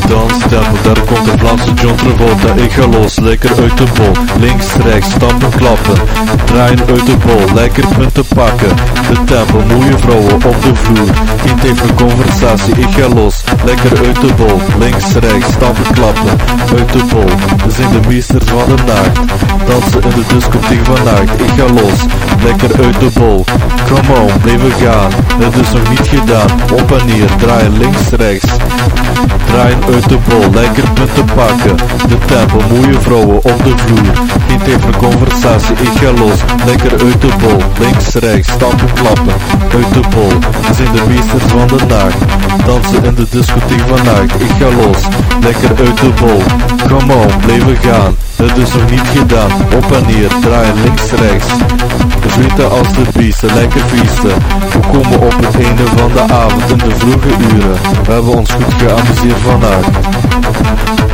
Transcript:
danstempo, daar komt de Vlaamse John Travolta. Ik ga los, lekker uit de bol. Links, rechts, stampen, klappen. Draaien uit de bol, lekker punten pakken. De tempo, mooie vrouwen op de vloer. Geen tijd voor conversatie, ik ga los, lekker uit de bol. Links, rechts, stampen, klappen. Uit de bol, we zijn de meesters van de nacht. Dansen in de discotheek vannacht. Ik ga los, lekker uit de bol. Come on, blijven gaan, het is nog niet gedaan. Op en neer, draaien links, rechts. Draaien uit de bol, lekker punten pakken. De tempo, mooie vrouwen op de vloer. Geen tijd voor conversatie, ik ga los, lekker uit de bol. Links, rechts, stampen, klappen. Uit de bol, we zijn de meesters van de nacht. Dansen in de discotheek vannacht. Ik ga los, lekker uit de bol. Come on, blijven gaan, het is nog niet gedaan. Op en neer, draaien links, rechts. Zweten als de beesten, lekker feesten. We komen op het einde van de avond in de vroege uren. We hebben ons goed geamuseerd vannacht.